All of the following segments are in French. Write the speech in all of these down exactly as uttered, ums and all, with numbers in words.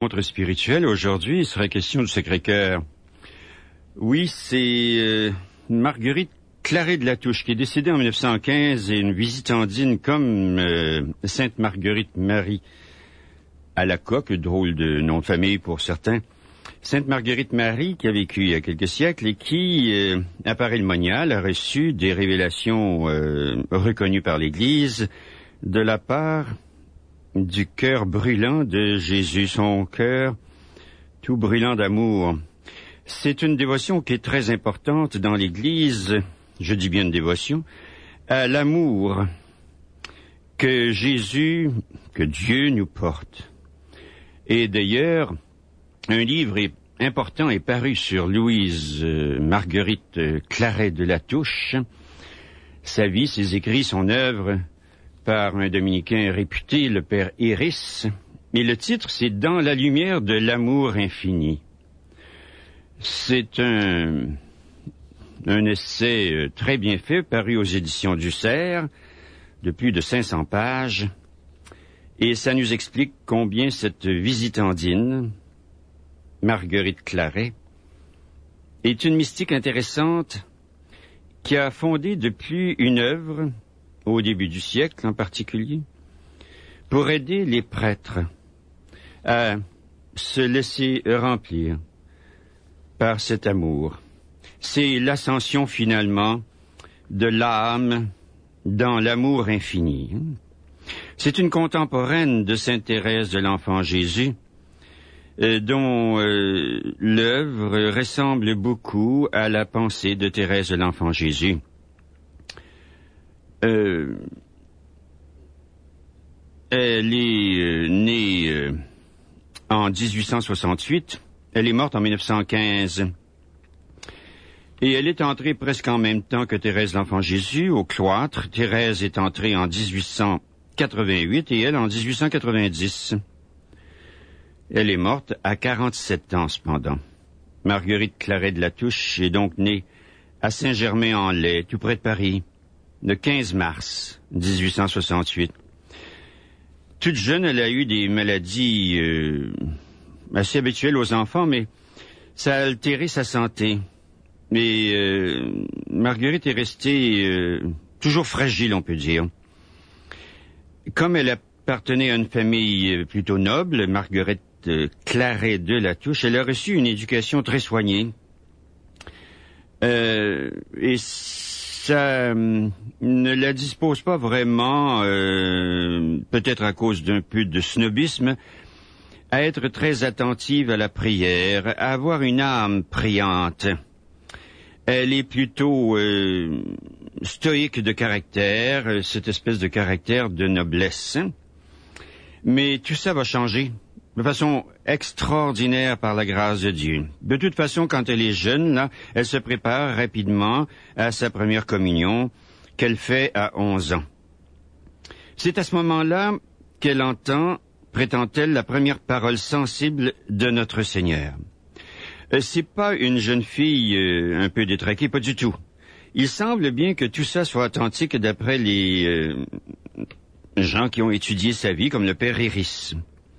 Rencontre spirituelle, aujourd'hui, il sera question du Sacré-Cœur. Oui, c'est euh, Marguerite Claret de Latouche qui est décédée en mille neuf cent quinze et une visitandine comme euh, Sainte Marguerite Marie à la coque, drôle de nom de famille pour certains. Sainte Marguerite Marie qui a vécu il y a quelques siècles et qui, euh, à Paray-le-Monial, a reçu des révélations euh, reconnues par l'Église de la part du cœur brûlant de Jésus, son cœur tout brûlant d'amour. C'est une dévotion qui est très importante dans l'Église, je dis bien une dévotion, à l'amour que Jésus, que Dieu nous porte. Et d'ailleurs, un livre est important est paru sur Louise euh, Marguerite Claret de Latouche, sa vie, ses écrits, son œuvre, par un dominicain réputé, le père Iris, et le titre, c'est « Dans la lumière de l'amour infini ». C'est un, un essai très bien fait, paru aux éditions du Cerf, de plus de cinq cents pages, et ça nous explique combien cette visitandine, Marguerite Claret, est une mystique intéressante qui a fondé depuis une œuvre au début du siècle en particulier, pour aider les prêtres à se laisser remplir par cet amour. C'est l'ascension finalement de l'âme dans l'amour infini. C'est une contemporaine de Sainte Thérèse de l'Enfant Jésus, euh, dont euh, l'œuvre ressemble beaucoup à la pensée de Thérèse de l'Enfant Jésus. Euh, elle est euh, née euh, en dix-huit cent soixante-huit, elle est morte en mille neuf cent quinze, et elle est entrée presque en même temps que Thérèse l'Enfant Jésus au cloître. Thérèse est entrée en dix-huit cent quatre-vingt-huit et elle en dix-huit cent quatre-vingt-dix. Elle est morte à quarante-sept ans cependant. Marguerite Claret de Latouche est donc née à Saint-Germain-en-Laye, tout près de Paris, le quinze mars dix-huit cent soixante-huit. Toute jeune, elle a eu des maladies euh, assez habituelles aux enfants, mais ça a altéré sa santé. Et euh, Marguerite est restée euh, toujours fragile, on peut dire. Comme elle appartenait à une famille plutôt noble, Marguerite euh, Claret de Latouche, elle a reçu une éducation très soignée. Euh, et ça euh, ne la dispose pas vraiment, euh, peut-être à cause d'un peu de snobisme, à être très attentive à la prière, à avoir une âme priante. Elle est plutôt euh, stoïque de caractère, cette espèce de caractère de noblesse. Mais tout ça va changer de façon extraordinaire par la grâce de Dieu. De toute façon, quand elle est jeune, là, elle se prépare rapidement à sa première communion qu'elle fait à onze ans. C'est à ce moment-là qu'elle entend, prétend-elle, la première parole sensible de notre Seigneur. Euh, c'est pas une jeune fille euh, un peu détraquée, pas du tout. Il semble bien que tout ça soit authentique d'après les euh, gens qui ont étudié sa vie, comme le père Iris.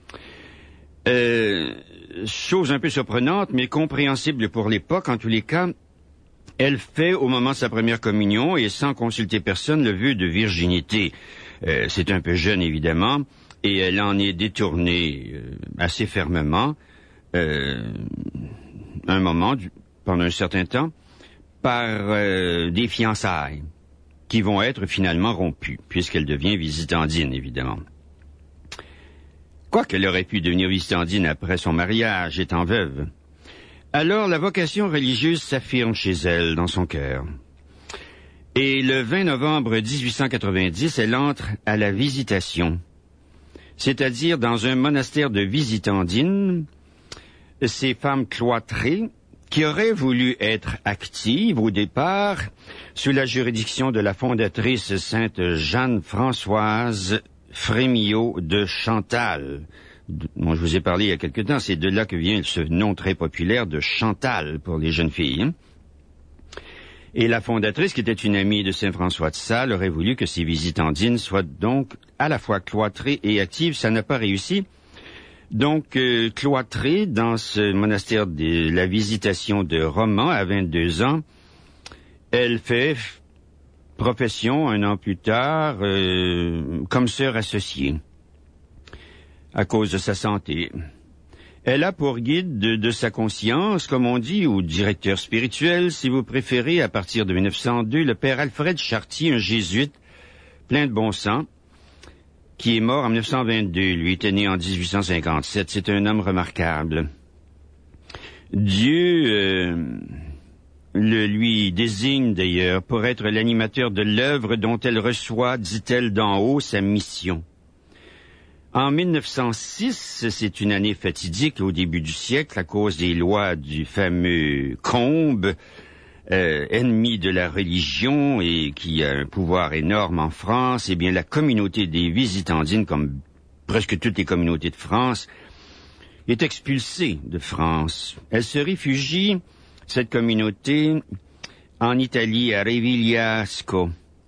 Euh, chose un peu surprenante, mais compréhensible pour l'époque, en tous les cas, elle fait au moment de sa première communion, et sans consulter personne, le vœu de virginité. Euh, c'est un peu jeune, évidemment, et elle en est détournée euh, assez fermement, euh, un moment, du, pendant un certain temps, par euh, des fiançailles qui vont être finalement rompues, puisqu'elle devient visitandine, évidemment. Quoiqu'elle aurait pu devenir visitandine après son mariage, étant veuve. Alors la vocation religieuse s'affirme chez elle, dans son cœur. Et le vingt novembre dix-huit cent quatre-vingt-dix, elle entre à la visitation, c'est-à-dire dans un monastère de visitandines, ces femmes cloîtrées qui auraient voulu être actives au départ sous la juridiction de la fondatrice sainte Jeanne-Françoise Frémillot de Chantal. Bon, je vous ai parlé il y a quelque temps, c'est de là que vient ce nom très populaire de Chantal pour les jeunes filles. Hein? Et la fondatrice, qui était une amie de Saint François de Sales, aurait voulu que ces visitandines soient donc à la fois cloîtrées et actives. Ça n'a pas réussi. Donc, euh, cloîtrée dans ce monastère de la Visitation de Romans à vingt-deux ans, elle fait profession un an plus tard euh, comme sœur associée à cause de sa santé. Elle a pour guide de, de sa conscience, comme on dit, ou directeur spirituel, si vous préférez, à partir de mille neuf cent deux, le père Alfred Chartier, un jésuite plein de bon sens, qui est mort en mille neuf cent vingt-deux. Lui était né en dix-huit cent cinquante-sept. C'est un homme remarquable. Dieu euh, le lui désigne d'ailleurs pour être l'animateur de l'œuvre dont elle reçoit, dit-elle d'en haut, sa mission. En mille neuf cent six, c'est une année fatidique au début du siècle à cause des lois du fameux Combes, euh, ennemi de la religion et qui a un pouvoir énorme en France. Eh bien, la communauté des Visitandines, comme presque toutes les communautés de France, est expulsée de France. Elle se réfugie, cette communauté, en Italie, à Revigliasco,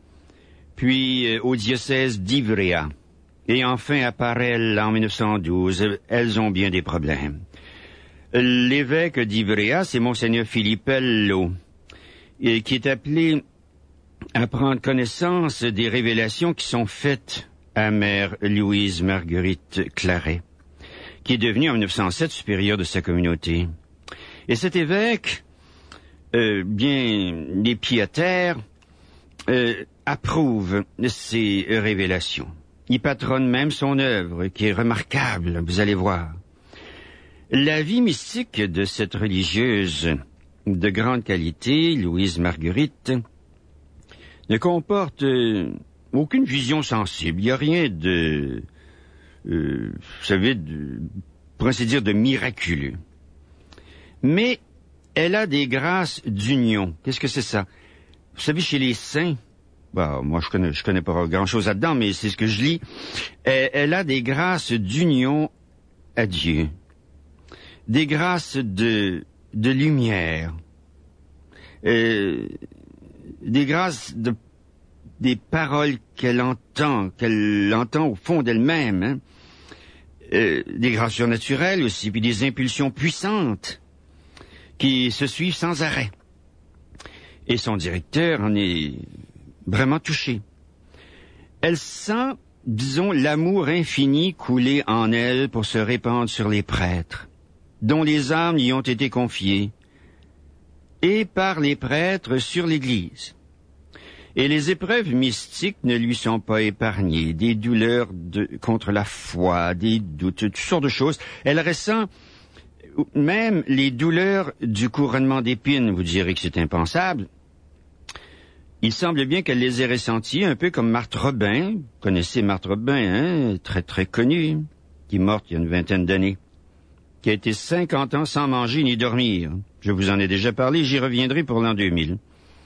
puis euh, au diocèse d'Ivrea. Et enfin, à Parelle, en mille neuf cent douze, elles ont bien des problèmes. L'évêque d'Ivrea, c'est Monseigneur Filippello, et qui est appelé à prendre connaissance des révélations qui sont faites à Mère Louise Marguerite Claret, qui est devenue en mille neuf cent sept supérieure de sa communauté. Et cet évêque, euh, bien les pieds à terre, euh, approuve ces révélations. Il patronne même son œuvre, qui est remarquable, vous allez voir. La vie mystique de cette religieuse de grande qualité, Louise Marguerite, ne comporte euh, aucune vision sensible. Il n'y a rien de, euh, vous savez, de, pour ainsi dire, de miraculeux. Mais elle a des grâces d'union. Qu'est-ce que c'est ça? Vous savez, chez les saints, bah, moi, je connais, je connais pas grand-chose là-dedans, mais c'est ce que je lis. Elle, elle a des grâces d'union à Dieu, des grâces de, de lumière, euh, des grâces de, des paroles qu'elle entend, qu'elle entend au fond d'elle-même, hein. euh, des grâces surnaturelles aussi, puis des impulsions puissantes qui se suivent sans arrêt. Et son directeur en est vraiment touché. Elle sent, disons, l'amour infini couler en elle pour se répandre sur les prêtres, dont les âmes y ont été confiées, et par les prêtres sur l'Église. Et les épreuves mystiques ne lui sont pas épargnées, des douleurs de, contre la foi, des doutes, toutes sortes de choses. Elle ressent même les douleurs du couronnement d'épines. Vous direz que c'est impensable. Il semble bien qu'elle les ait ressenties, un peu comme Marthe Robin. Vous connaissez Marthe Robin, hein, très très connue, qui est morte il y a une vingtaine d'années, qui a été cinquante ans sans manger ni dormir. Je vous en ai déjà parlé, j'y reviendrai pour l'an deux mille.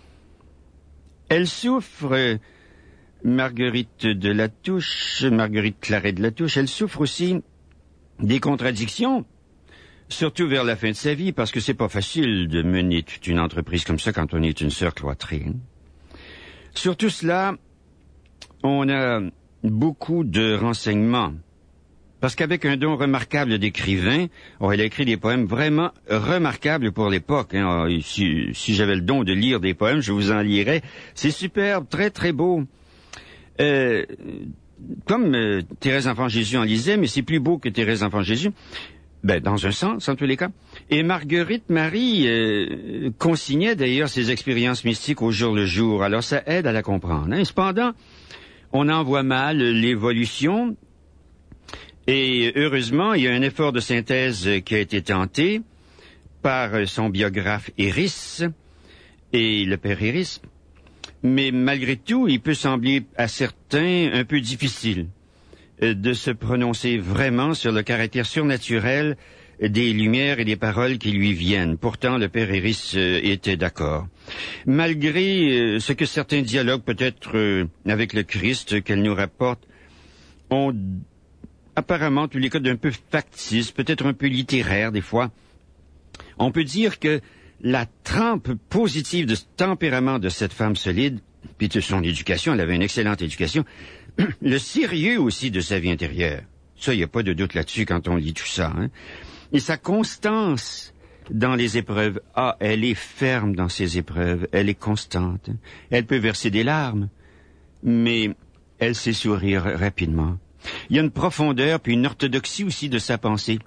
Elle souffre, Marguerite de la Touche, Marguerite Claret de la Touche, elle souffre aussi des contradictions, surtout vers la fin de sa vie, parce que c'est pas facile de mener toute une entreprise comme ça quand on est une sœur cloîtrée. Sur tout cela, on a beaucoup de renseignements. Parce qu'avec un don remarquable d'écrivain, oh, elle a écrit des poèmes vraiment remarquables pour l'époque. Hein. Oh, si, si j'avais le don de lire des poèmes, je vous en lirais. C'est superbe, très très beau. Euh, comme euh, Thérèse Enfant Jésus en lisait, mais c'est plus beau que Thérèse Enfant Jésus. Ben, dans un sens, en tous les cas. Et Marguerite Marie euh, consignait d'ailleurs ses expériences mystiques au jour le jour. Alors ça aide à la comprendre. Hein. Cependant, on en voit mal l'évolution. Et heureusement, il y a un effort de synthèse qui a été tenté par son biographe Héris et le père Héris. Mais malgré tout, il peut sembler à certains un peu difficile de se prononcer vraiment sur le caractère surnaturel des lumières et des paroles qui lui viennent. Pourtant, le père Héris était d'accord. Malgré ce que certains dialogues, peut-être avec le Christ, qu'elle nous rapporte, ont apparemment tous les cas d'un peu factice, peut-être un peu littéraire des fois, on peut dire que la trempe positive de ce tempérament de cette femme solide, puis de son éducation, elle avait une excellente éducation, le sérieux aussi de sa vie intérieure, Ça, il n'y a pas de doute là-dessus quand on lit tout ça. Hein. Et sa constance dans les épreuves, ah, elle est ferme dans ses épreuves, elle est constante. Elle peut verser des larmes, mais elle sait sourire rapidement. Il y a une profondeur puis une orthodoxie aussi de sa pensée.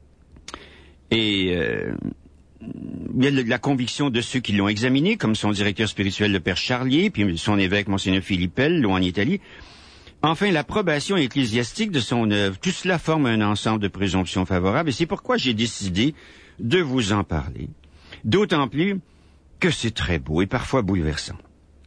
Et euh, il y a la conviction de ceux qui l'ont examiné, comme son directeur spirituel, le père Charlier, puis son évêque, monseigneur Philippel, loin en Italie. Enfin, l'approbation ecclésiastique de son œuvre. Tout cela forme un ensemble de présomptions favorables, et c'est pourquoi j'ai décidé de vous en parler. D'autant plus que c'est très beau et parfois bouleversant.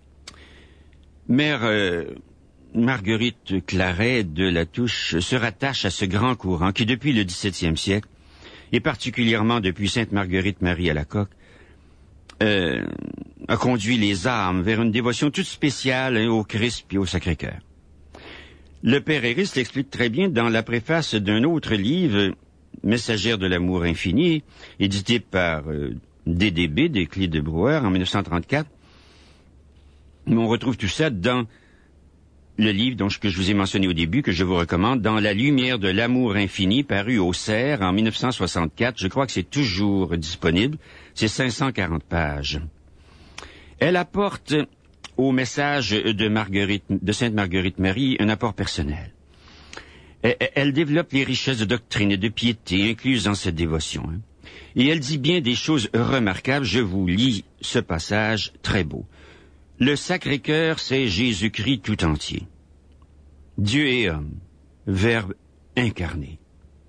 Mère euh, Marguerite Claret de La Touche se rattache à ce grand courant qui, depuis le dix-septième siècle, et particulièrement depuis Sainte Marguerite Marie Alacoque, euh, a conduit les âmes vers une dévotion toute spéciale hein, au Christ et au Sacré-Cœur. Le Père Éris l'explique très bien dans la préface d'un autre livre, Messagère de l'amour infini, édité par euh, D D B, des Clés de Brouwer, en dix-neuf cent trente-quatre. Mais on retrouve tout ça dans le livre donc, que je vous ai mentionné au début, que je vous recommande, Dans la lumière de l'amour infini, paru au Cerf en dix-neuf cent soixante-quatre. Je crois que c'est toujours disponible. C'est cinq cent quarante pages. Elle apporte au message de Marguerite, de Sainte Marguerite Marie, un apport personnel. Elle développe les richesses de doctrine et de piété incluses dans cette dévotion. Hein. Et elle dit bien des choses remarquables. Je vous lis ce passage très beau. Le Sacré-Cœur, c'est Jésus-Christ tout entier. Dieu et homme, Verbe incarné.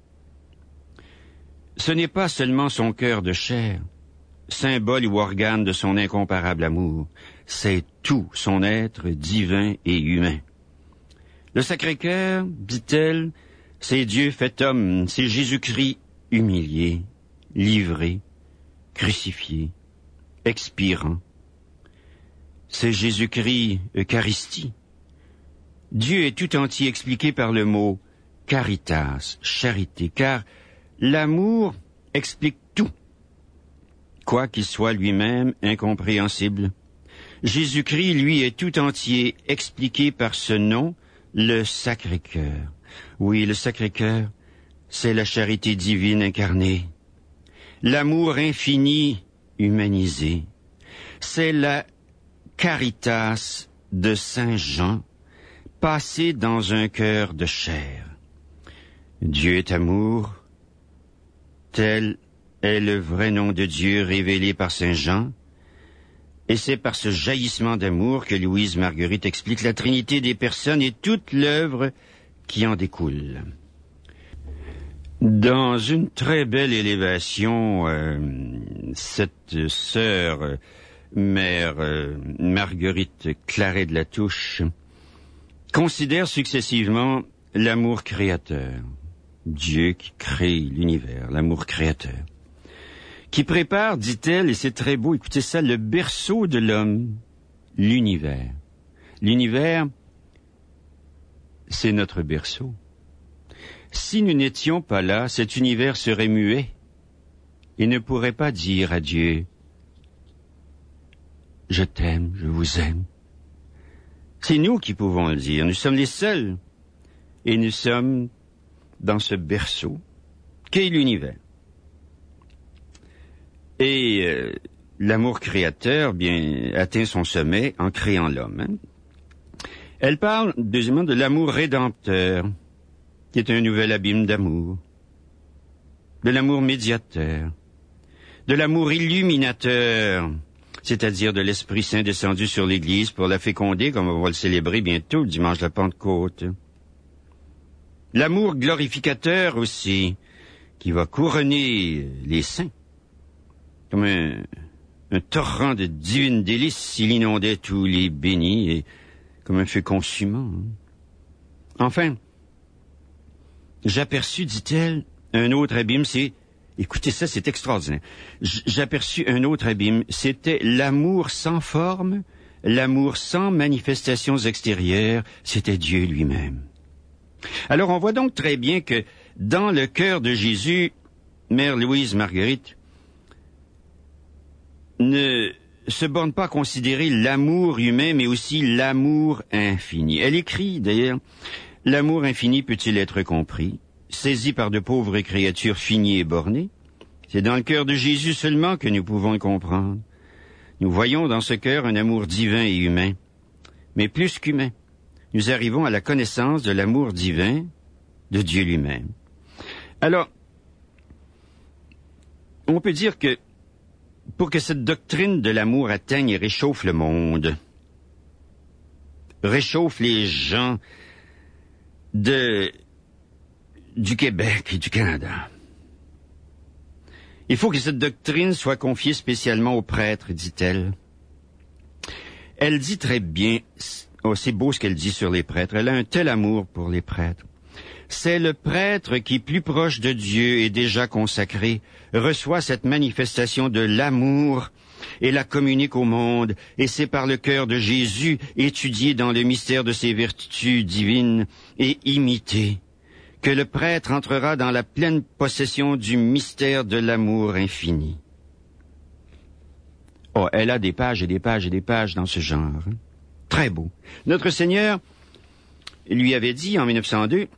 Ce n'est pas seulement son cœur de chair, symbole ou organe de son incomparable amour, c'est tout son être divin et humain. Le Sacré-Cœur, dit-elle, c'est Dieu fait homme, c'est Jésus-Christ humilié, livré, crucifié, expirant. C'est Jésus-Christ Eucharistie. Dieu est tout entier expliqué par le mot caritas, charité, car l'amour explique tout, quoi qu'il soit lui-même incompréhensible. Jésus-Christ, lui, est tout entier expliqué par ce nom, le Sacré-Cœur. Oui, le Sacré-Cœur, c'est la charité divine incarnée. L'amour infini humanisé. C'est la caritas de Saint Jean, passé dans un cœur de chair. Dieu est amour, tel est le vrai nom de Dieu révélé par Saint Jean, et c'est par ce jaillissement d'amour que Louise Marguerite explique la Trinité des personnes et toute l'œuvre qui en découle. Dans une très belle élévation, euh, cette sœur, euh, mère euh, Marguerite Claret de La Touche, considère successivement l'amour créateur, Dieu qui crée l'univers, l'amour créateur, qui prépare, dit-elle, et c'est très beau, écoutez ça, le berceau de l'homme, l'univers. L'univers, c'est notre berceau. Si nous n'étions pas là, cet univers serait muet et ne pourrait pas dire à Dieu « Je t'aime, je vous aime ». C'est nous qui pouvons le dire, nous sommes les seuls et nous sommes dans ce berceau qu'est l'univers. Et euh, l'amour créateur, bien, atteint son sommet en créant l'homme. Hein. Elle parle, deuxièmement, de l'amour rédempteur, qui est un nouvel abîme d'amour, de l'amour médiateur, de l'amour illuminateur, c'est-à-dire de l'Esprit Saint descendu sur l'Église pour la féconder, comme on va le célébrer bientôt, le dimanche de la Pentecôte. L'amour glorificateur aussi, qui va couronner les saints, comme un, un torrent de divines délices, il inondait tous les bénis, et comme un feu consumant. Enfin, j'aperçus, dit-elle, un autre abîme, c'est, écoutez ça, c'est extraordinaire. J'aperçus un autre abîme, c'était l'amour sans forme, l'amour sans manifestations extérieures, c'était Dieu lui-même. Alors on voit donc très bien que dans le cœur de Jésus, Mère Louise Marguerite ne se borne pas à considérer l'amour humain, mais aussi l'amour infini. Elle écrit, d'ailleurs, « L'amour infini peut-il être compris? saisis par de pauvres créatures finies et bornées. C'est dans le cœur de Jésus seulement que nous pouvons le comprendre. Nous voyons dans ce cœur un amour divin et humain, mais plus qu'humain. Nous arrivons à la connaissance de l'amour divin de Dieu lui-même. Alors, on peut dire que pour que cette doctrine de l'amour atteigne et réchauffe le monde, réchauffe les gens de, du Québec et du Canada, il faut que cette doctrine soit confiée spécialement aux prêtres, dit-elle. Elle dit très bien, oh, c'est beau ce qu'elle dit sur les prêtres, elle a un tel amour pour les prêtres. C'est le prêtre qui, plus proche de Dieu et déjà consacré, reçoit cette manifestation de l'amour et la communique au monde, et c'est par le cœur de Jésus, étudié dans le mystère de ses vertus divines et imité, que le prêtre entrera dans la pleine possession du mystère de l'amour infini. Oh, elle a des pages et des pages et des pages dans ce genre. Hein? Très beau. Notre Seigneur lui avait dit en mille neuf cent deux,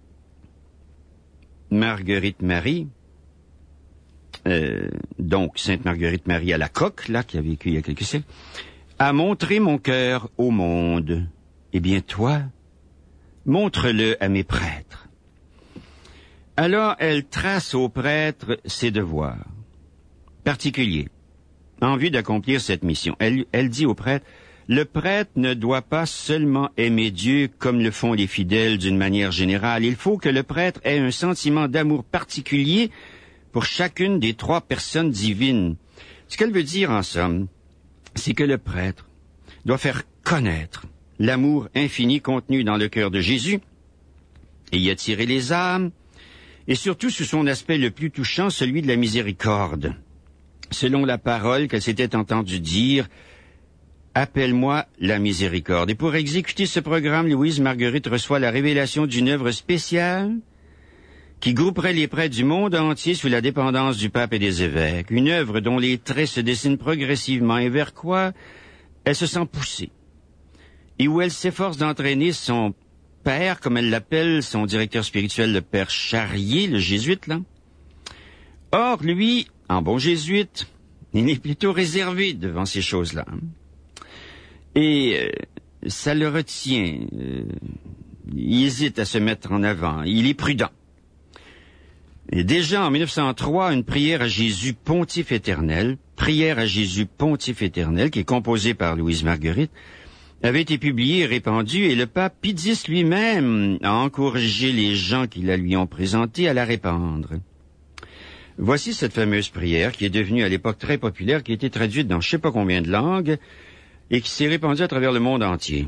Marguerite Marie, euh, donc Sainte Marguerite Marie à la Coque, là, qui a vécu il y a quelques siècles, a montré mon cœur au monde. Eh bien, toi, montre-le à mes prêtres. Alors, elle trace aux prêtres ses devoirs particuliers en vue d'accomplir cette mission. Elle, elle dit aux prêtres, le prêtre ne doit pas seulement aimer Dieu comme le font les fidèles d'une manière générale. Il faut que le prêtre ait un sentiment d'amour particulier pour chacune des trois personnes divines. Ce qu'elle veut dire, en somme, c'est que le prêtre doit faire connaître l'amour infini contenu dans le cœur de Jésus et y attirer les âmes, et surtout sous son aspect le plus touchant, celui de la miséricorde. Selon la parole qu'elle s'était entendue dire, « Appelle-moi la miséricorde ». Et pour exécuter ce programme, Louise Marguerite reçoit la révélation d'une œuvre spéciale qui grouperait les prêtres du monde entier sous la dépendance du pape et des évêques. Une œuvre dont les traits se dessinent progressivement et vers quoi elle se sent poussée. Et où elle s'efforce d'entraîner son père, comme elle l'appelle, son directeur spirituel, le père Charrier, le jésuite, là. Or, lui, en bon jésuite, il est plutôt réservé devant ces choses-là. Et euh, ça le retient. Euh, il hésite à se mettre en avant. Il est prudent. Et déjà en mille neuf cent trois, une prière à Jésus pontife éternel, prière à Jésus pontife éternel, qui est composée par Louise Marguerite, avait été publiée et répandue, et le pape Pie X lui-même a encouragé les gens qui la lui ont présentée à la répandre. Voici cette fameuse prière qui est devenue à l'époque très populaire, qui a été traduite dans je ne sais pas combien de langues, et qui s'est répandue à travers le monde entier.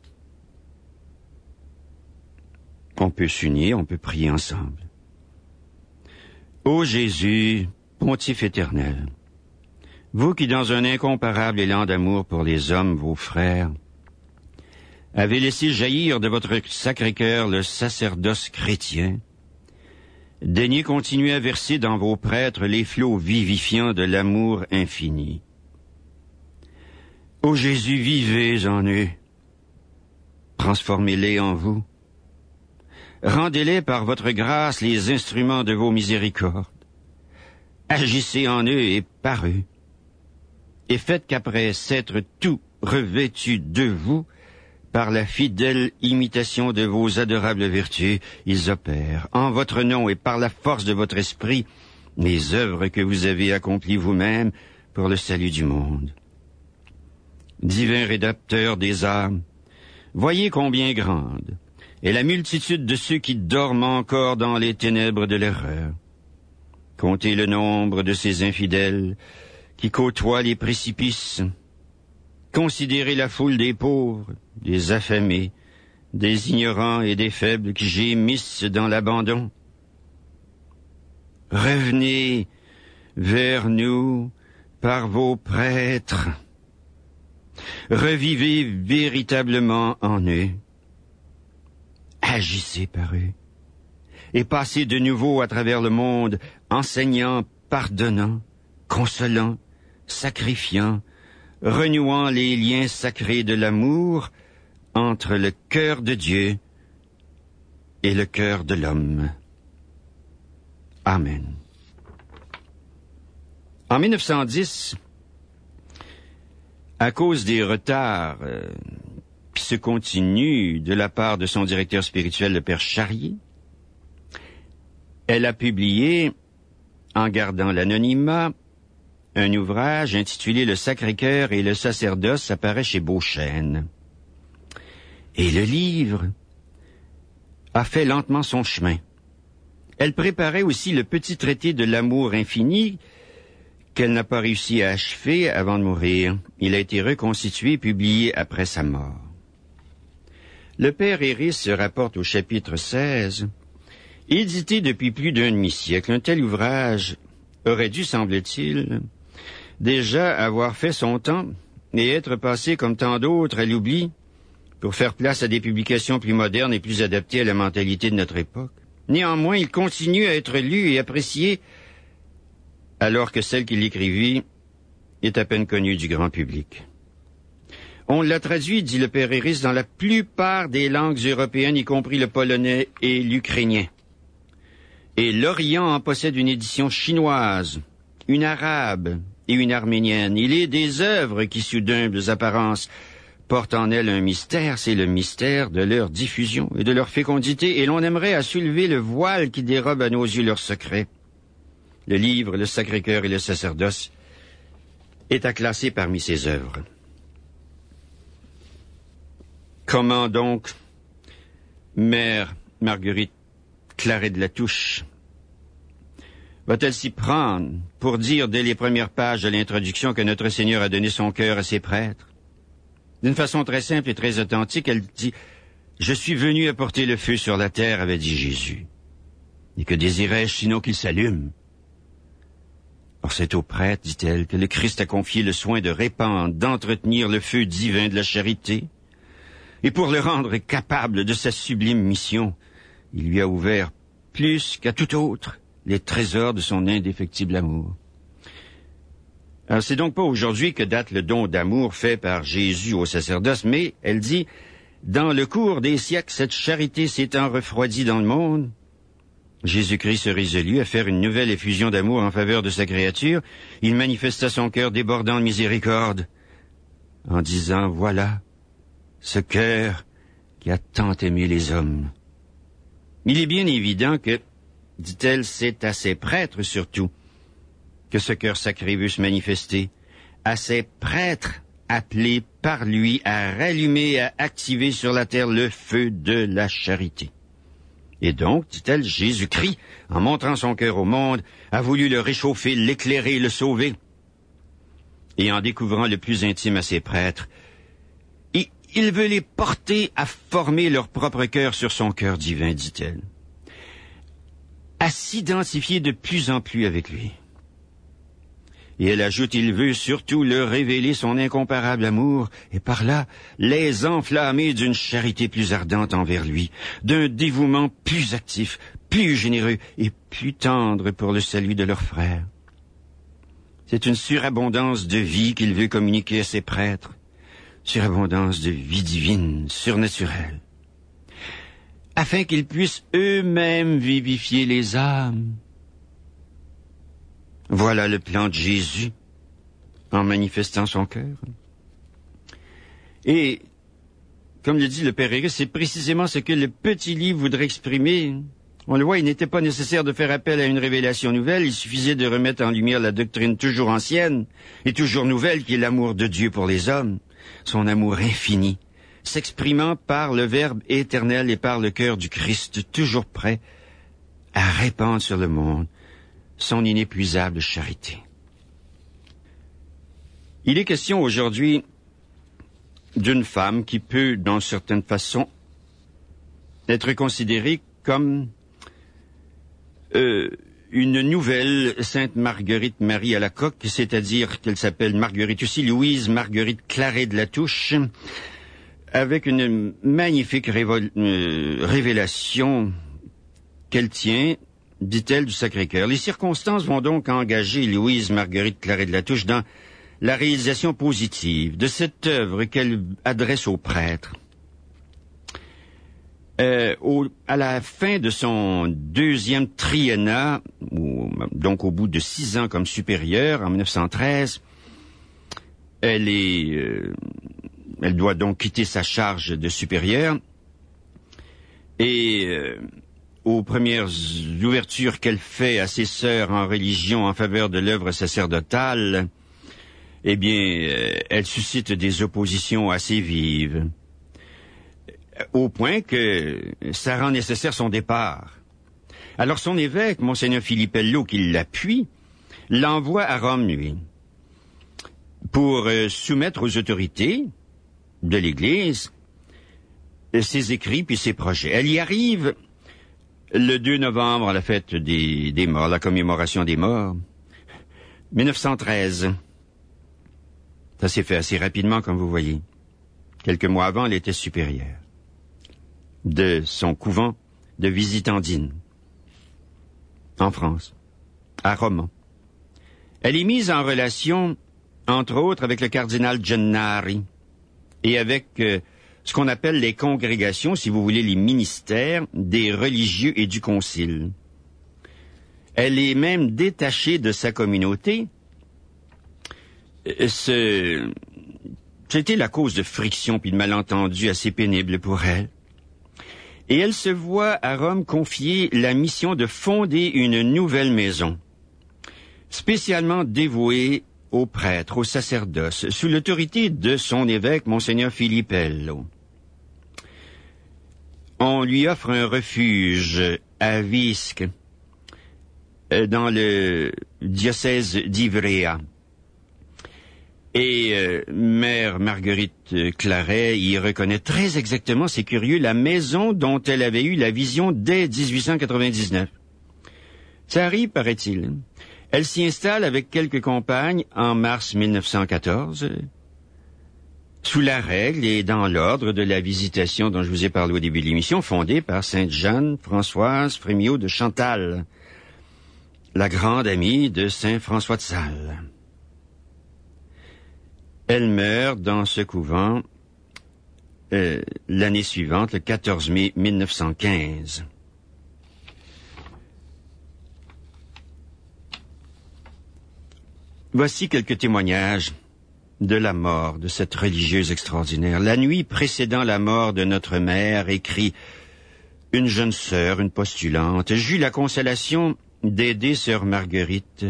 On peut s'unir, on peut prier ensemble. Ô Jésus, pontife éternel, vous qui dans un incomparable élan d'amour pour les hommes, vos frères, avez laissé jaillir de votre sacré cœur le sacerdoce chrétien, daignez continuer à verser dans vos prêtres les flots vivifiants de l'amour infini. Ô Jésus, vivez en eux, transformez-les en vous, rendez-les par votre grâce les instruments de vos miséricordes, agissez en eux et par eux, et faites qu'après s'être tout revêtus de vous, par la fidèle imitation de vos adorables vertus, ils opèrent, en votre nom et par la force de votre esprit, les œuvres que vous avez accomplies vous-même pour le salut du monde. Divin rédempteur des âmes, voyez combien grande est la multitude de ceux qui dorment encore dans les ténèbres de l'erreur. Comptez le nombre de ces infidèles qui côtoient les précipices. Considérez la foule des pauvres, des affamés, des ignorants et des faibles qui gémissent dans l'abandon. Revenez vers nous par vos prêtres. Revivez véritablement en eux. Agissez par eux. Et passez de nouveau à travers le monde, enseignant, pardonnant, consolant, sacrifiant, renouant les liens sacrés de l'amour entre le cœur de Dieu et le cœur de l'homme. Amen. En mille neuf cent dix, à cause des retards euh, qui se continuent de la part de son directeur spirituel, le père Charrier, elle a publié, en gardant l'anonymat, un ouvrage intitulé « Le Sacré-Cœur et le sacerdoce » ça paraît chez Beauchesne. Et le livre a fait lentement son chemin. Elle préparait aussi le petit traité de l'amour infini qu'elle n'a pas réussi à achever avant de mourir. Il a été reconstitué et publié après sa mort. Le père Héris se rapporte au chapitre seize. Édité depuis plus d'un demi-siècle, un tel ouvrage aurait dû, semble-t-il, déjà avoir fait son temps et être passé comme tant d'autres à l'oubli pour faire place à des publications plus modernes et plus adaptées à la mentalité de notre époque. Néanmoins, il continue à être lu et apprécié alors que celle qui l'écrivit est à peine connue du grand public. On l'a traduit, dit le père Héris, dans la plupart des langues européennes, y compris le polonais et l'ukrainien. Et l'Orient en possède une édition chinoise, une arabe et une arménienne. Il est des œuvres qui, sous d'humbles apparences, portent en elles un mystère, c'est le mystère de leur diffusion et de leur fécondité, et l'on aimerait à soulever le voile qui dérobe à nos yeux leurs secrets. Le livre, le Sacré-Cœur et le sacerdoce est à classer parmi ces œuvres. Comment donc, mère Marguerite Claret de la Touche, va-t-elle s'y prendre pour dire dès les premières pages de l'introduction que notre Seigneur a donné son cœur à ses prêtres? D'une façon très simple et très authentique, elle dit « Je suis venu apporter le feu sur la terre », avait dit Jésus. Et que désirais-je sinon qu'il s'allume? Or c'est aux prêtres, dit-elle, que le Christ a confié le soin de répandre, d'entretenir le feu divin de la charité. Et pour le rendre capable de sa sublime mission, il lui a ouvert, plus qu'à tout autre, les trésors de son indéfectible amour. Alors c'est donc pas aujourd'hui que date le don d'amour fait par Jésus au sacerdoce, mais, elle dit, dans le cours des siècles, cette charité s'étant refroidie dans le monde, Jésus-Christ se résolut à faire une nouvelle effusion d'amour en faveur de sa créature. Il manifesta son cœur débordant de miséricorde, en disant, voilà, ce cœur qui a tant aimé les hommes. Il est bien évident que, dit-elle, c'est à ses prêtres surtout que ce cœur sacré veut se manifester, à ces prêtres appelés par lui à rallumer, à activer sur la terre le feu de la charité. Et donc, dit-elle, Jésus-Christ, en montrant son cœur au monde, a voulu le réchauffer, l'éclairer, le sauver. Et en découvrant le plus intime à ses prêtres, et il veut les porter à former leur propre cœur sur son cœur divin, dit-elle, à s'identifier de plus en plus avec lui. Et elle ajoute, il veut surtout leur révéler son incomparable amour, et par là, les enflammer d'une charité plus ardente envers lui, d'un dévouement plus actif, plus généreux et plus tendre pour le salut de leurs frères. C'est une surabondance de vie qu'il veut communiquer à ses prêtres, surabondance de vie divine, surnaturelle, afin qu'ils puissent eux-mêmes vivifier les âmes. Voilà le plan de Jésus en manifestant son cœur. Et, comme le dit le Père Héris, c'est précisément ce que le petit livre voudrait exprimer. On le voit, il n'était pas nécessaire de faire appel à une révélation nouvelle, il suffisait de remettre en lumière la doctrine toujours ancienne et toujours nouvelle qui est l'amour de Dieu pour les hommes, son amour infini, s'exprimant par le Verbe éternel et par le cœur du Christ, toujours prêt à répandre sur le monde son inépuisable charité. Il est question aujourd'hui d'une femme qui peut, dans certaines façons, être considérée comme euh, une nouvelle Sainte Marguerite Marie Alacoque, c'est-à-dire qu'elle s'appelle Marguerite aussi, Louise Marguerite Claret de la Touche, avec une magnifique révo- euh, révélation qu'elle tient, dit-elle, du Sacré-Cœur. Les circonstances vont donc engager Louise Marguerite Claret de la Touche dans la réalisation positive de cette œuvre qu'elle adresse aux prêtres. Euh, au, à la fin de son deuxième triennat, ou, donc au bout de six ans comme supérieure, en mille neuf cent treize, elle est, euh, elle doit donc quitter sa charge de supérieure et euh, aux premières ouvertures qu'elle fait à ses sœurs en religion en faveur de l'œuvre sacerdotale, eh bien, euh, elle suscite des oppositions assez vives, au point que ça rend nécessaire son départ. Alors son évêque, Monseigneur Filipello, qui l'appuie, l'envoie à Rome, lui, pour euh, soumettre aux autorités de l'Église euh, ses écrits puis ses projets. Elle y arrive le deux novembre, à la fête des, des morts, la commémoration des morts, mille neuf cent treize. Ça s'est fait assez rapidement, comme vous voyez. Quelques mois avant, elle était supérieure de son couvent de Visitandine, en France, à Romans. Elle est mise en relation, entre autres, avec le cardinal Gennari et avec euh, ce qu'on appelle les congrégations, si vous voulez, les ministères des religieux et du concile. Elle est même détachée de sa communauté. Ce... C'était la cause de frictions puis de malentendus assez pénibles pour elle. Et elle se voit à Rome confier la mission de fonder une nouvelle maison, spécialement dévouée aux prêtres, aux sacerdoces, sous l'autorité de son évêque, Monseigneur Filipello. On lui offre un refuge à Visque, dans le diocèse d'Ivrea. Et euh, Mère Marguerite Claret y reconnaît très exactement, c'est curieux, la maison dont elle avait eu la vision dès dix-huit cent quatre-vingt-dix-neuf. Ça arrive, paraît-il. Elle s'y installe avec quelques compagnes en mars mille neuf cent quatorze, sous la règle et dans l'ordre de la visitation dont je vous ai parlé au début de l'émission, fondée par Sainte Jeanne Françoise Frémiot de Chantal, la grande amie de Saint François de Sales. Elle meurt dans ce couvent euh, l'année suivante, le quatorze mai mille neuf cent quinze. Voici quelques témoignages de la mort de cette religieuse extraordinaire. La nuit précédant la mort de notre mère, écrit une jeune sœur, une postulante, j'eus la consolation d'aider sœur Marguerite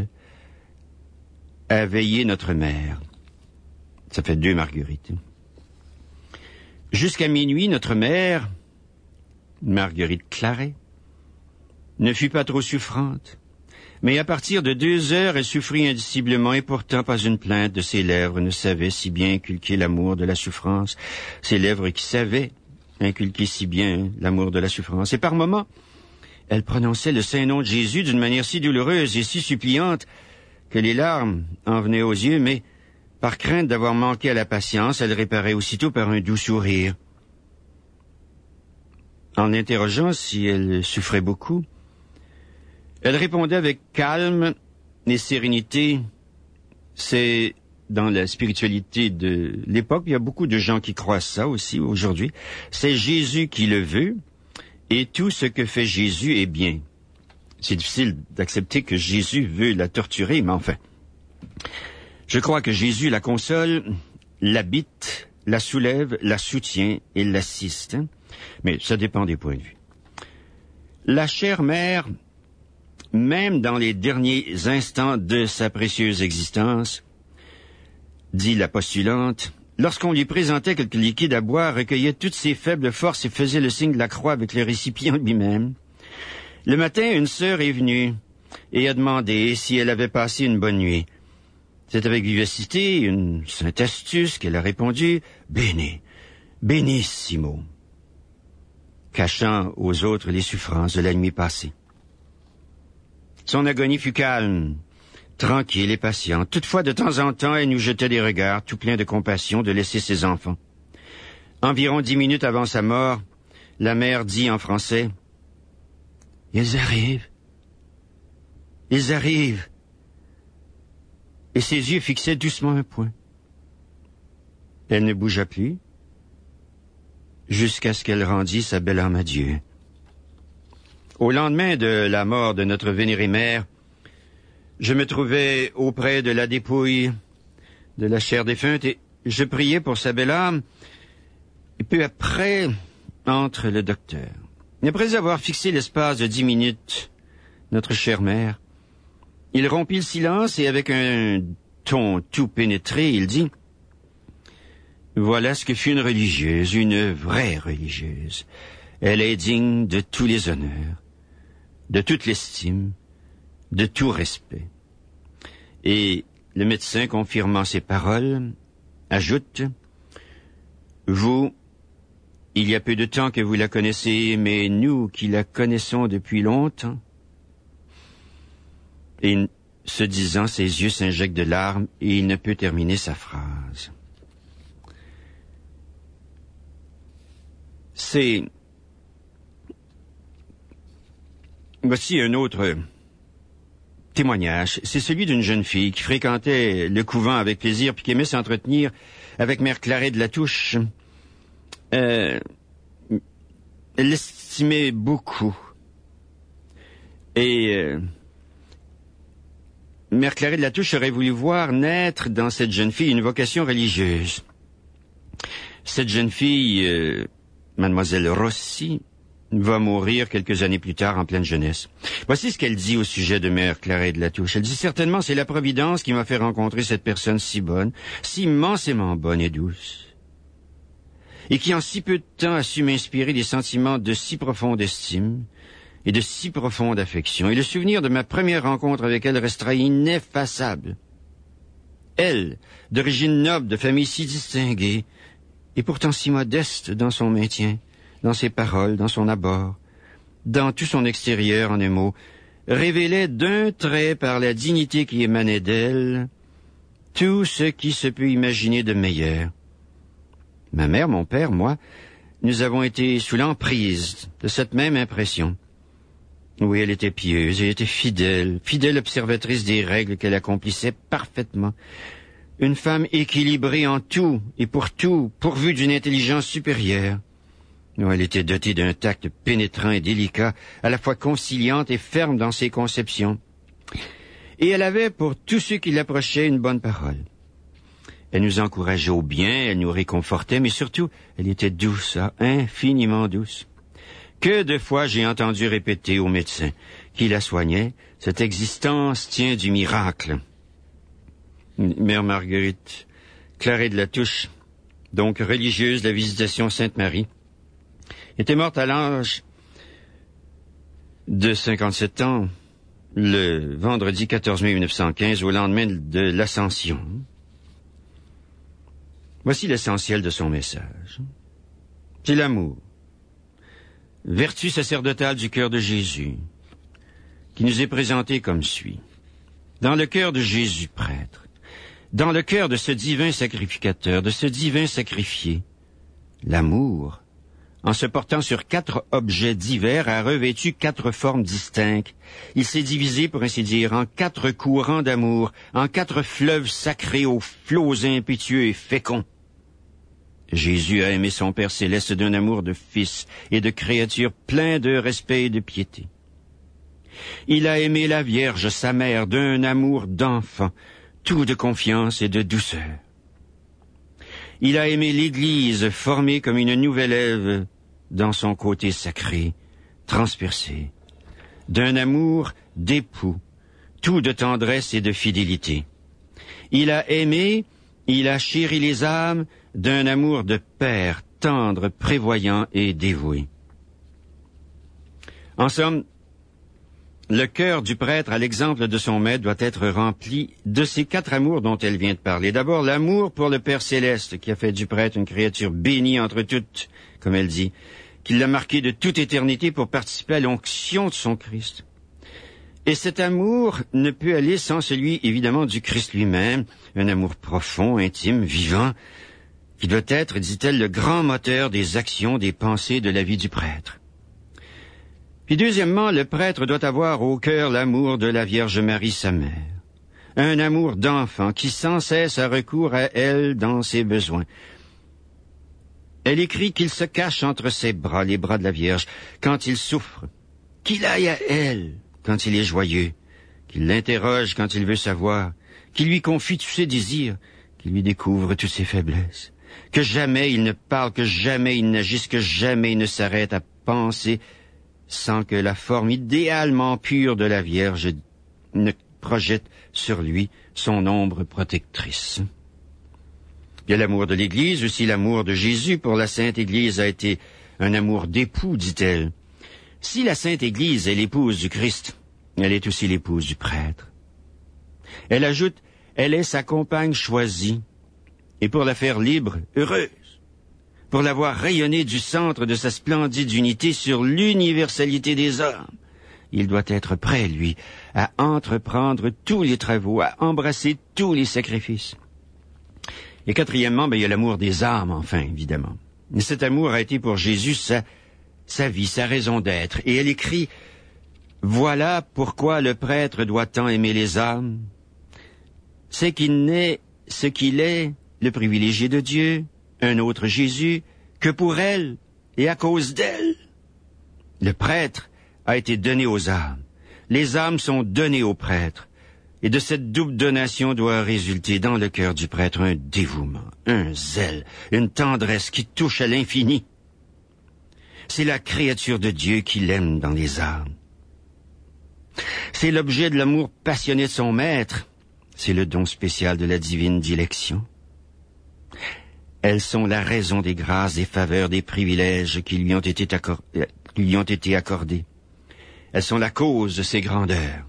à veiller notre mère. Ça fait deux Marguerites. Jusqu'à minuit, notre mère, Marguerite Claret, ne fut pas trop souffrante. Mais à partir de deux heures, elle souffrit indiciblement et pourtant pas une plainte de ses lèvres ne savait si bien inculquer l'amour de la souffrance. Ses lèvres qui savaient inculquer si bien l'amour de la souffrance. Et par moments, elle prononçait le saint nom de Jésus d'une manière si douloureuse et si suppliante que les larmes en venaient aux yeux, mais par crainte d'avoir manqué à la patience, elle réparait aussitôt par un doux sourire. En interrogeant si elle souffrait beaucoup, elle répondait avec calme et sérénité. C'est dans la spiritualité de l'époque, il y a beaucoup de gens qui croient ça aussi aujourd'hui. C'est Jésus qui le veut, et tout ce que fait Jésus est bien. C'est difficile d'accepter que Jésus veut la torturer, mais enfin. Je crois que Jésus la console, l'habite, la soulève, la soutient et l'assiste. Mais ça dépend des points de vue. La chère mère, même dans les derniers instants de sa précieuse existence, dit la postulante, lorsqu'on lui présentait quelque liquide à boire, recueillait toutes ses faibles forces et faisait le signe de la croix avec le récipient lui-même. Le matin, une sœur est venue et a demandé si elle avait passé une bonne nuit. C'est avec vivacité, une sainte astuce qu'elle a répondu « Bene, benissimo », cachant aux autres les souffrances de la nuit passée. Son agonie fut calme, tranquille et patiente. Toutefois, de temps en temps, elle nous jetait des regards, tout pleins de compassion, de laisser ses enfants. Environ dix minutes avant sa mort, la mère dit en français « Ils arrivent, ils arrivent ». Et ses yeux fixaient doucement un point. Elle ne bougea plus. jusqu'à ce qu'elle rendît sa belle âme à Dieu. Au lendemain de la mort de notre vénérée mère, je me trouvais auprès de la dépouille de la chère défunte et je priais pour sa belle âme. Et peu après, entre le docteur. Et après avoir fixé l'espace de dix minutes, notre chère mère, il rompit le silence et avec un ton tout pénétré, il dit « Voilà ce que fut une religieuse, une vraie religieuse. Elle est digne de tous les honneurs, de toute l'estime, de tout respect. » Et le médecin, confirmant ces paroles, ajoute « Vous, il y a peu de temps que vous la connaissez, mais nous qui la connaissons depuis longtemps. » Et ce disant, ses yeux s'injectent de larmes et il ne peut terminer sa phrase. C'est... Voici un autre témoignage. C'est celui d'une jeune fille qui fréquentait le couvent avec plaisir puis qui aimait s'entretenir avec Mère Claret de la Touche. Euh, elle l'estimait beaucoup. Et euh, Mère Claret de la Touche aurait voulu voir naître dans cette jeune fille une vocation religieuse. Cette jeune fille, euh, Mademoiselle Rossi, va mourir quelques années plus tard en pleine jeunesse. Voici ce qu'elle dit au sujet de Mère Claret de la Touche. Elle dit « Certainement, c'est la Providence qui m'a fait rencontrer cette personne si bonne, si immensément bonne et douce, et qui en si peu de temps a su m'inspirer des sentiments de si profonde estime et de si profonde affection. Et le souvenir de ma première rencontre avec elle restera ineffaçable. Elle, d'origine noble, de famille si distinguée, et pourtant si modeste dans son maintien, dans ses paroles, dans son abord, dans tout son extérieur, en un mot, révélait d'un trait par la dignité qui émanait d'elle tout ce qui se peut imaginer de meilleur. Ma mère, mon père, moi, nous avons été sous l'emprise de cette même impression. Oui, elle était pieuse, elle était fidèle, fidèle observatrice des règles qu'elle accomplissait parfaitement. Une femme équilibrée en tout et pour tout, pourvue d'une intelligence supérieure. Elle était dotée d'un tact pénétrant et délicat, à la fois conciliante et ferme dans ses conceptions. Et elle avait, pour tous ceux qui l'approchaient, une bonne parole. Elle nous encourageait au bien, elle nous réconfortait, mais surtout, elle était douce, hein, infiniment douce. Que de fois j'ai entendu répéter aux médecins qui la soignaient, cette existence tient du miracle. Mère Marguerite Claret de la Touche, donc religieuse de la Visitation Sainte-Marie, était morte à l'âge de cinquante-sept ans, le vendredi quatorze mai mille neuf cent quinze, au lendemain de l'Ascension. Voici l'essentiel de son message. C'est l'amour, vertu sacerdotale du cœur de Jésus, qui nous est présenté comme suit. Dans le cœur de Jésus prêtre, dans le cœur de ce divin sacrificateur, de ce divin sacrifié, l'amour, en se portant sur quatre objets divers, a revêtu quatre formes distinctes. Il s'est divisé, pour ainsi dire, en quatre courants d'amour, en quatre fleuves sacrés aux flots impétueux et féconds. Jésus a aimé son Père céleste d'un amour de fils et de créature plein de respect et de piété. Il a aimé la Vierge, sa mère, d'un amour d'enfant, tout de confiance et de douceur. Il a aimé l'Église, formée comme une nouvelle Ève dans son côté sacré, transpercé, d'un amour d'époux, tout de tendresse et de fidélité. Il a aimé, il a chéri les âmes d'un amour de père, tendre, prévoyant et dévoué. En somme, le cœur du prêtre, à l'exemple de son maître, doit être rempli de ces quatre amours dont elle vient de parler. D'abord, l'amour pour le Père céleste, qui a fait du prêtre une créature bénie entre toutes, comme elle dit, qui l'a marqué de toute éternité pour participer à l'onction de son Christ. Et cet amour ne peut aller sans celui, évidemment, du Christ lui-même, un amour profond, intime, vivant, qui doit être, dit-elle, le grand moteur des actions, des pensées de la vie du prêtre. Puis deuxièmement, le prêtre doit avoir au cœur l'amour de la Vierge Marie, sa mère. Un amour d'enfant qui sans cesse a recours à elle dans ses besoins. Elle écrit qu'il se cache entre ses bras, les bras de la Vierge, quand il souffre, qu'il aille à elle quand il est joyeux, qu'il l'interroge quand il veut savoir, qu'il lui confie tous ses désirs, qu'il lui découvre toutes ses faiblesses, que jamais il ne parle, que jamais il n'agisse, que jamais il ne s'arrête à penser sans que la forme idéalement pure de la Vierge ne projette sur lui son ombre protectrice. Il y a l'amour de l'Église, aussi l'amour de Jésus pour la Sainte Église a été un amour d'époux, dit-elle. Si la Sainte Église est l'épouse du Christ, elle est aussi l'épouse du prêtre. Elle ajoute, elle est sa compagne choisie, et pour la faire libre, heureuse, pour la voir rayonner du centre de sa splendide unité sur l'universalité des hommes, il doit être prêt, lui, à entreprendre tous les travaux, à embrasser tous les sacrifices. Et quatrièmement, ben, il y a l'amour des âmes, enfin, évidemment. Et cet amour a été pour Jésus sa, sa vie, sa raison d'être. Et elle écrit, « Voilà pourquoi le prêtre doit tant aimer les âmes. C'est qu'il n'est ce qu'il est, le privilégié de Dieu, un autre Jésus, que pour elle et à cause d'elle. Le prêtre a été donné aux âmes. Les âmes sont données aux prêtres. Et de cette double donation doit résulter dans le cœur du prêtre un dévouement, un zèle, une tendresse qui touche à l'infini. C'est la créature de Dieu qui l'aime dans les âmes. C'est l'objet de l'amour passionné de son maître. C'est le don spécial de la divine dilection. Elles sont la raison des grâces, des faveurs, des privilèges qui lui ont été, accor- qui lui ont été accordés. Elles sont la cause de ses grandeurs.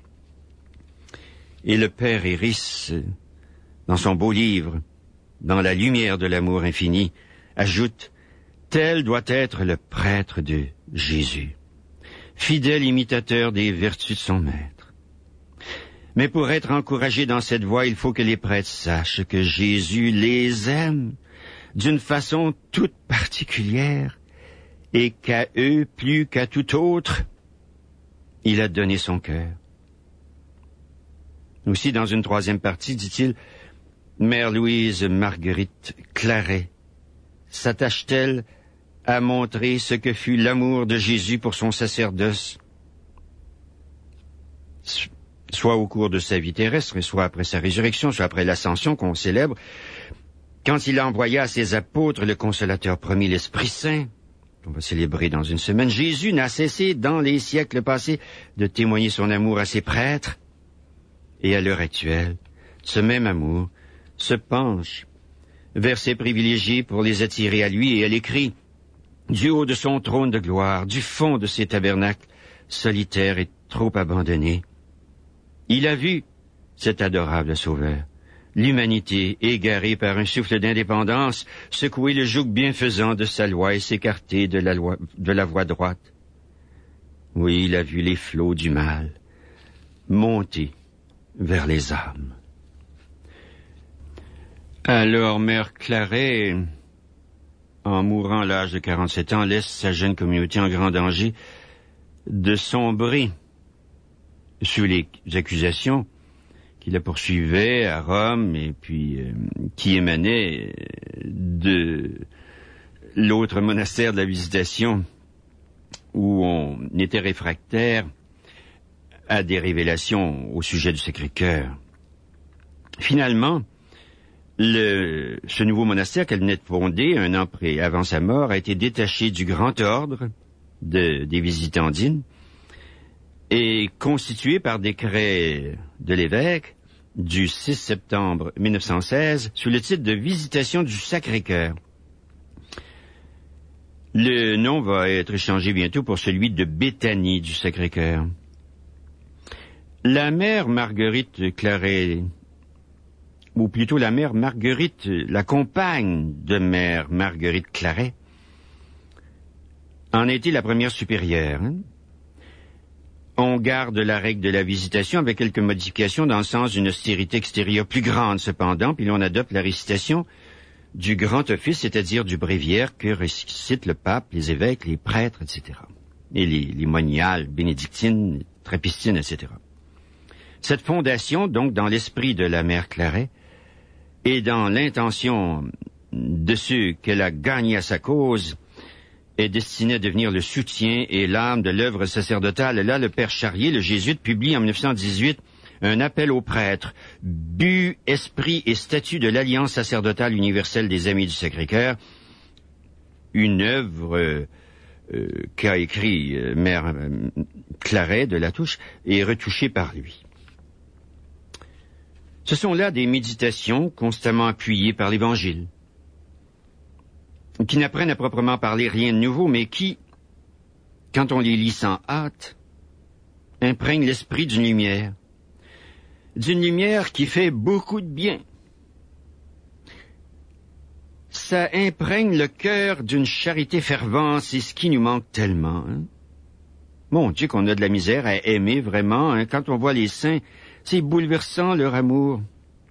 Et le Père Éris, dans son beau livre, dans la lumière de l'amour infini, ajoute « Tel doit être le prêtre de Jésus, fidèle imitateur des vertus de son maître. » Mais pour être encouragé dans cette voie, il faut que les prêtres sachent que Jésus les aime d'une façon toute particulière et qu'à eux, plus qu'à tout autre, il a donné son cœur. Aussi, dans une troisième partie, dit-il, Mère Louise Marguerite Claret s'attache-t-elle à montrer ce que fut l'amour de Jésus pour son sacerdoce, soit au cours de sa vie terrestre, soit après sa résurrection, soit après l'ascension qu'on célèbre, quand il envoya à ses apôtres le Consolateur promis, l'Esprit Saint, qu'on va célébrer dans une semaine. Jésus n'a cessé, dans les siècles passés, de témoigner son amour à ses prêtres. Et à l'heure actuelle, ce même amour se penche vers ses privilégiés pour les attirer à lui, et elle écrit, du haut de son trône de gloire, du fond de ses tabernacles, solitaire et trop abandonné, il a vu cet adorable Sauveur, l'humanité égarée par un souffle d'indépendance, secouer le joug bienfaisant de sa loi et s'écarter de la loi, de la voie droite. Oui, il a vu les flots du mal monter vers les âmes. Alors, Mère Claret, en mourant à l'âge de quarante-sept ans, laisse sa jeune communauté en grand danger de sombrer sous les accusations qui la poursuivaient à Rome et puis euh, qui émanaient de l'autre monastère de la Visitation où on était réfractaire à des révélations au sujet du Sacré-Cœur. Finalement, le, ce nouveau monastère qu'elle venait de fonder un an près, avant sa mort, a été détaché du grand ordre de, des Visitandines et constitué par décret de l'évêque du six septembre mille neuf cent seize sous le titre de Visitation du Sacré-Cœur. Le nom va être échangé bientôt pour celui de Béthanie du Sacré-Cœur. La mère Marguerite Claret, ou plutôt la mère Marguerite, la compagne de mère Marguerite Claret, en a été la première supérieure. Hein? On garde la règle de la Visitation avec quelques modifications dans le sens d'une austérité extérieure plus grande cependant, puis l'on adopte la récitation du grand office, c'est-à-dire du bréviaire que récitent le pape, les évêques, les prêtres, et cetera. Et les, les moniales, bénédictines, trappistines, et cetera. Cette fondation, donc, dans l'esprit de la mère Claret et dans l'intention de ceux qu'elle a gagnés à sa cause est destiné à devenir le soutien et l'âme de l'œuvre sacerdotale. Et là, le père Charrier, le jésuite, publie en mille neuf cent dix-huit un appel aux prêtres, but, esprit et statut de l'Alliance sacerdotale universelle des Amis du Sacré-Cœur, une œuvre euh, euh, qu'a écrit euh, Mère euh, Claret de Latouche et retouchée par lui. Ce sont là des méditations constamment appuyées par l'Évangile, qui n'apprennent à proprement parler rien de nouveau, mais qui, quand on les lit sans hâte, imprègnent l'esprit d'une lumière, d'une lumière qui fait beaucoup de bien. Ça imprègne le cœur d'une charité fervente, c'est ce qui nous manque tellement. Hein? Mon Dieu, qu'on a de la misère à aimer vraiment. Hein? Quand on voit les saints, c'est bouleversant leur amour.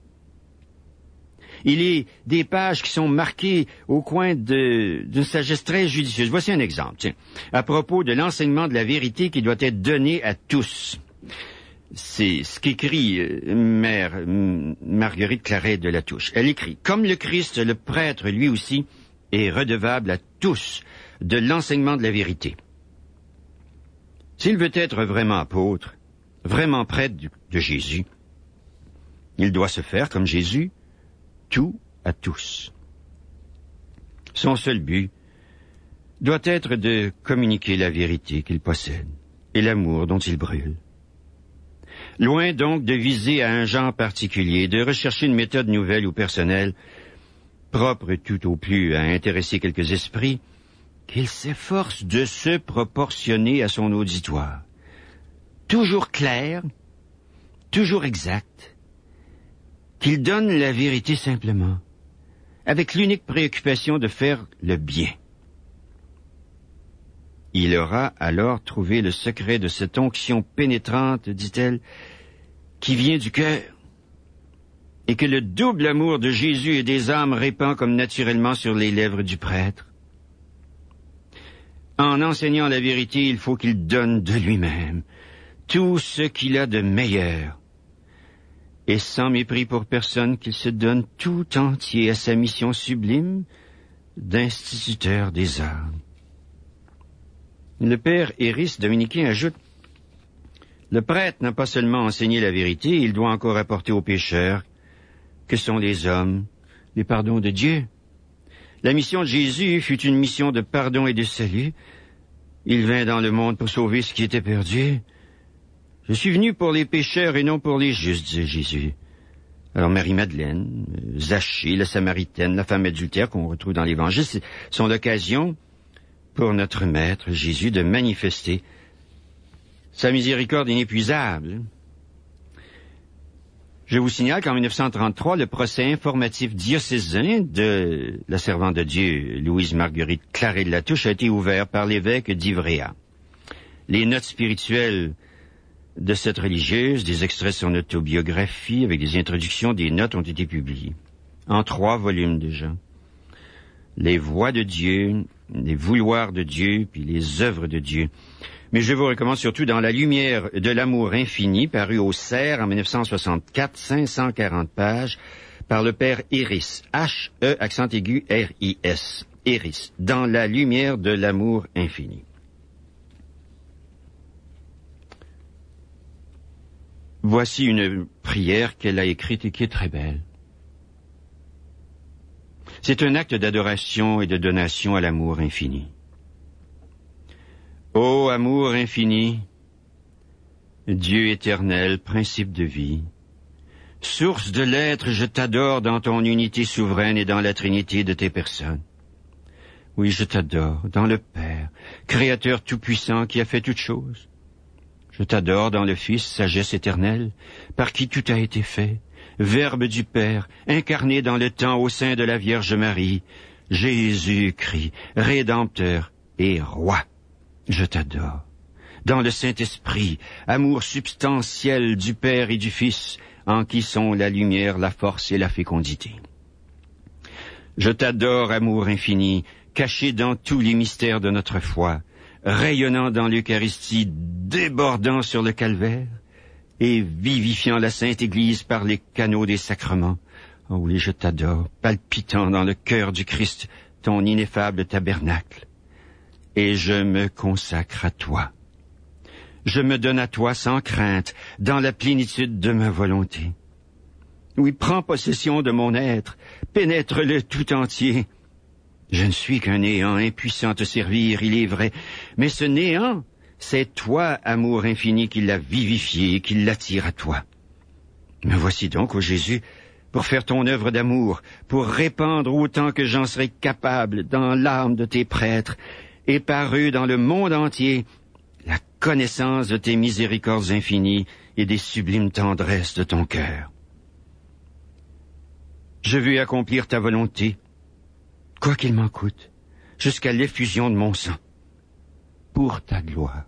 Il est des pages qui sont marquées au coin de, d'une sagesse très judicieuse. Voici un exemple, tiens, à propos de l'enseignement de la vérité qui doit être donné à tous. C'est ce qu'écrit euh, Mère euh, Marguerite Claret de Latouche. Elle écrit « Comme le Christ, le prêtre, lui aussi, est redevable à tous de l'enseignement de la vérité. S'il veut être vraiment apôtre, vraiment prêtre de Jésus, il doit se faire comme Jésus, tout à tous. Son seul but doit être de communiquer la vérité qu'il possède et l'amour dont il brûle. Loin donc de viser à un genre particulier, de rechercher une méthode nouvelle ou personnelle, propre tout au plus à intéresser quelques esprits, qu'il s'efforce de se proportionner à son auditoire. Toujours clair, toujours exact, qu'il donne la vérité simplement, avec l'unique préoccupation de faire le bien. Il aura alors trouvé le secret de cette onction pénétrante, dit-elle, qui vient du cœur, et que le double amour de Jésus et des âmes répand comme naturellement sur les lèvres du prêtre. En enseignant la vérité, il faut qu'il donne de lui-même tout ce qu'il a de meilleur, et sans mépris pour personne, qu'il se donne tout entier à sa mission sublime d'instituteur des âmes. Le père Héris dominicain ajoute « Le prêtre n'a pas seulement enseigné la vérité, il doit encore apporter aux pécheurs, que sont les hommes, les pardons de Dieu. La mission de Jésus fut une mission de pardon et de salut. Il vint dans le monde pour sauver ce qui était perdu. Je suis venu pour les pécheurs et non pour les justes, disait Jésus. » Alors Marie-Madeleine, Zachée, la Samaritaine, la femme adultère qu'on retrouve dans l'Évangile, sont l'occasion pour notre Maître Jésus de manifester sa miséricorde inépuisable. Je vous signale qu'en mille neuf cent trente-trois, le procès informatif diocésain de la servante de Dieu, Louise Marguerite Claret de Latouche, a été ouvert par l'évêque d'Ivrea. Les notes spirituelles de cette religieuse, des extraits de son autobiographie avec des introductions, des notes ont été publiés, en trois volumes déjà. Les voies de Dieu, les vouloirs de Dieu, puis les œuvres de Dieu. Mais je vous recommande surtout Dans la lumière de l'amour infini, paru au Cerf en mille neuf cent soixante-quatre, cinq cent quarante pages, par le père Héris, H E accent aigu R I S, Héris, Dans la lumière de l'amour infini. Voici une prière qu'elle a écrite et qui est très belle. C'est un acte d'adoration et de donation à l'amour infini. Ô amour infini, Dieu éternel, principe de vie, source de l'être, je t'adore dans ton unité souveraine et dans la trinité de tes personnes. Oui, je t'adore dans le Père, Créateur tout-puissant qui a fait toutes choses. Je t'adore dans le Fils, sagesse éternelle, par qui tout a été fait, Verbe du Père, incarné dans le temps au sein de la Vierge Marie, Jésus-Christ, Rédempteur et Roi. Je t'adore. Dans le Saint-Esprit, amour substantiel du Père et du Fils, en qui sont la lumière, la force et la fécondité. Je t'adore, amour infini, caché dans tous les mystères de notre foi, rayonnant dans l'Eucharistie, débordant sur le calvaire, et vivifiant la Sainte Église par les canaux des sacrements, Oh oui, je t'adore, palpitant dans le cœur du Christ, ton ineffable tabernacle. Et je me consacre à toi. Je me donne à toi sans crainte, dans la plénitude de ma volonté. Oui, prends possession de mon être, pénètre-le tout entier. Je ne suis qu'un néant impuissant à te servir, il est vrai, mais ce néant, c'est toi, amour infini, qui l'a vivifié, qui l'attire à toi. Me voici donc, ô Jésus, pour faire ton œuvre d'amour, pour répandre autant que j'en serai capable dans l'âme de tes prêtres, et par eux dans le monde entier, la connaissance de tes miséricordes infinies et des sublimes tendresses de ton cœur. Je veux accomplir ta volonté, quoi qu'il m'en coûte, jusqu'à l'effusion de mon sang, pour ta gloire.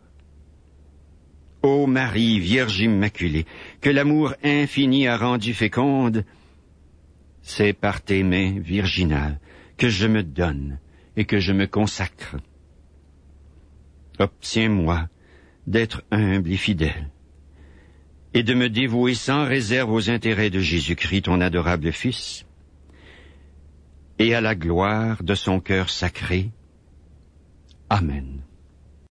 Ô Marie, Vierge Immaculée, que l'amour infini a rendue féconde, c'est par tes mains virginales que je me donne et que je me consacre. Obtiens-moi d'être humble et fidèle, et de me dévouer sans réserve aux intérêts de Jésus-Christ, ton adorable Fils, et à la gloire de son cœur sacré. Amen.